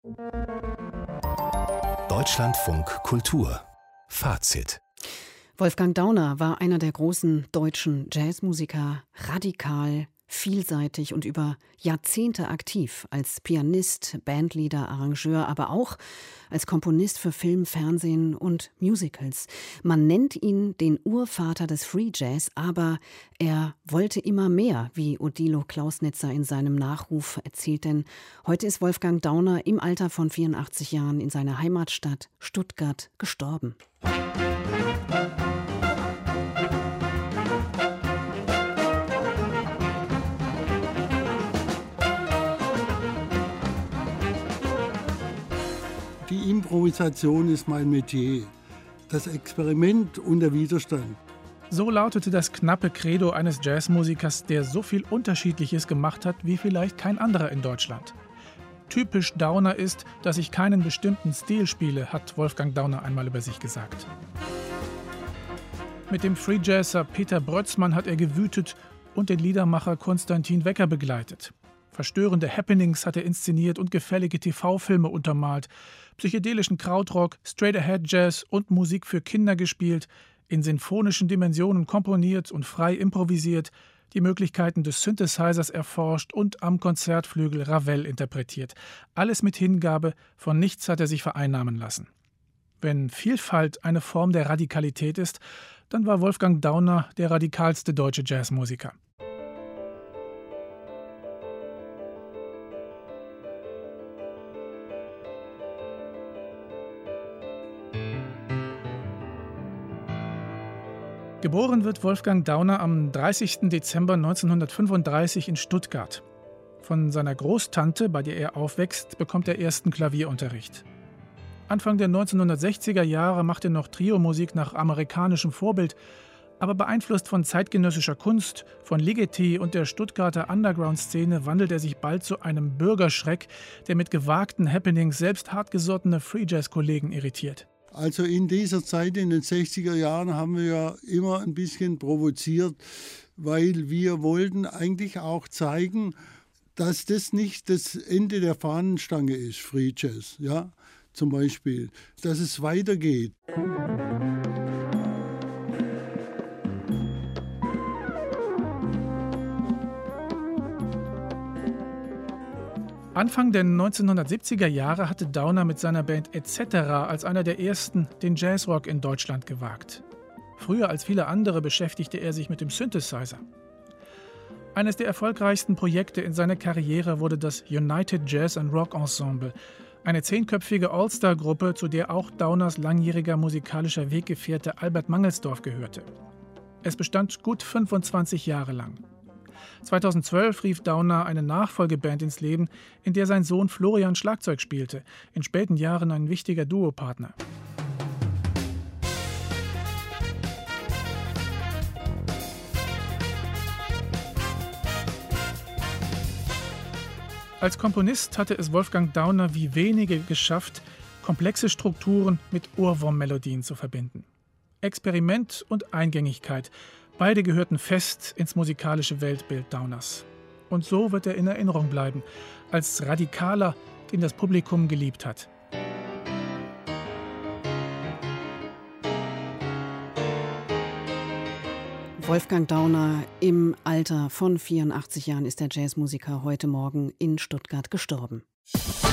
Deutschlandfunk Kultur Fazit. Wolfgang Dauner war einer der großen deutschen Jazzmusiker, radikal, vielseitig und über Jahrzehnte aktiv als Pianist, Bandleader, Arrangeur, aber auch als Komponist für Film, Fernsehen und Musicals. Man nennt ihn den Urvater des Free Jazz, aber er wollte immer mehr, wie Odilo Klausnitzer in seinem Nachruf erzählt. Denn heute ist Wolfgang Dauner im Alter von 84 Jahren in seiner Heimatstadt Stuttgart gestorben. Die Improvisation ist mein Metier, das Experiment und der Widerstand. So lautete das knappe Credo eines Jazzmusikers, der so viel Unterschiedliches gemacht hat wie vielleicht kein anderer in Deutschland. Typisch Dauner ist, dass ich keinen bestimmten Stil spiele, hat Wolfgang Dauner einmal über sich gesagt. Mit dem Free Jazzer Peter Brötzmann hat er gewütet und den Liedermacher Konstantin Wecker begleitet. Verstörende Happenings hat er inszeniert und gefällige TV-Filme untermalt, psychedelischen Krautrock, Straight-Ahead-Jazz und Musik für Kinder gespielt, in sinfonischen Dimensionen komponiert und frei improvisiert, die Möglichkeiten des Synthesizers erforscht und am Konzertflügel Ravel interpretiert. Alles mit Hingabe, von nichts hat er sich vereinnahmen lassen. Wenn Vielfalt eine Form der Radikalität ist, dann war Wolfgang Dauner der radikalste deutsche Jazzmusiker. Geboren wird Wolfgang Dauner am 30. Dezember 1935 in Stuttgart. Von seiner Großtante, bei der er aufwächst, bekommt er ersten Klavierunterricht. Anfang der 1960er Jahre macht er noch Trio-Musik nach amerikanischem Vorbild, aber beeinflusst von zeitgenössischer Kunst, von Ligeti und der Stuttgarter Underground-Szene wandelt er sich bald zu einem Bürgerschreck, der mit gewagten Happenings selbst hartgesottene Free-Jazz-Kollegen irritiert. Also in dieser Zeit, in den 60er Jahren, haben wir ja immer ein bisschen provoziert, weil wir wollten eigentlich auch zeigen, dass das nicht das Ende der Fahnenstange ist, Free Jazz, ja, zum Beispiel, dass es weitergeht. Anfang der 1970er Jahre hatte Dauner mit seiner Band Etc. als einer der ersten den Jazzrock in Deutschland gewagt. Früher als viele andere beschäftigte er sich mit dem Synthesizer. Eines der erfolgreichsten Projekte in seiner Karriere wurde das United Jazz and Rock Ensemble, eine 10-köpfige All-Star-Gruppe, zu der auch Dauners langjähriger musikalischer Weggefährte Albert Mangelsdorf gehörte. Es bestand gut 25 Jahre lang. 2012 rief Dauner eine Nachfolgeband ins Leben, in der sein Sohn Florian Schlagzeug spielte, in späten Jahren ein wichtiger Duopartner. Als Komponist hatte es Wolfgang Dauner wie wenige geschafft, komplexe Strukturen mit Ohrwurmmelodien zu verbinden. Experiment und Eingängigkeit, beide gehörten fest ins musikalische Weltbild Dauners. Und so wird er in Erinnerung bleiben, als Radikaler, den das Publikum geliebt hat. Wolfgang Dauner im Alter von 84 Jahren ist der Jazzmusiker heute Morgen in Stuttgart gestorben.